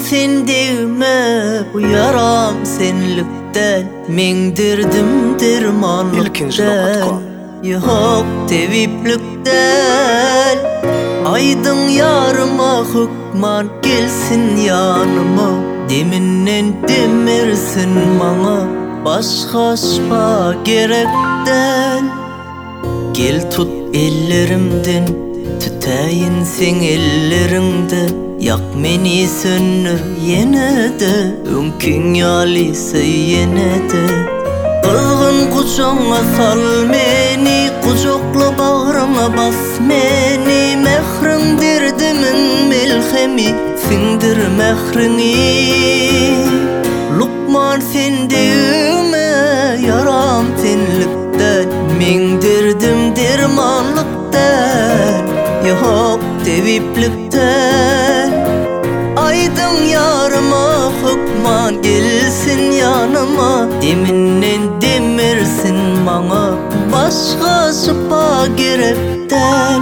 sen değme, bu yaram senlikten. Men derdim dermanlıktan, yok tebiplikten. Aydın yarıma hükman gelsin yanıma, deminden demirsin bana başka şifa gerekten. Gel tut ellerimden, tütäyin sen ellerinde. Yak meni söndür yine de, önkün yalıysa yine de. Kızgın kucağına sal meni, kucakla bağrıma bas meni. Mehrin derdimin melhemi, sindir mehrini. Lukman sen değme, yaram senlikten. Men derdim dermanlıktan, yok tebiplikten. Aydın yarıma hükman gelsin yanıma, deminden demirsin bana başka şifa gerekten.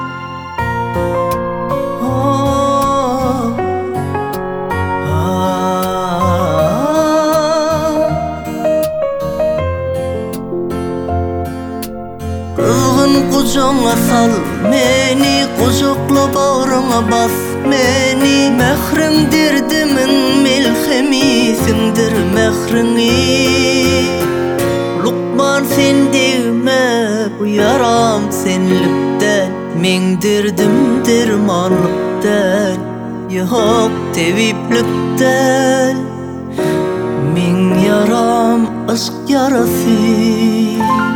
Kızgın kucağına sal meni, kucakla bağrıma bas meni. Mehrin derdimin melhemi, sindir mehrini. Lukman sen değme, bu yaram senlikten. Men derdim dermanlıktan, yok tebiplikten. Men yaram aşk yarası.